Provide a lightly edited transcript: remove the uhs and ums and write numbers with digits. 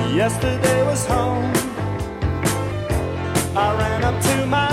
Yesterday was home. I ran up to my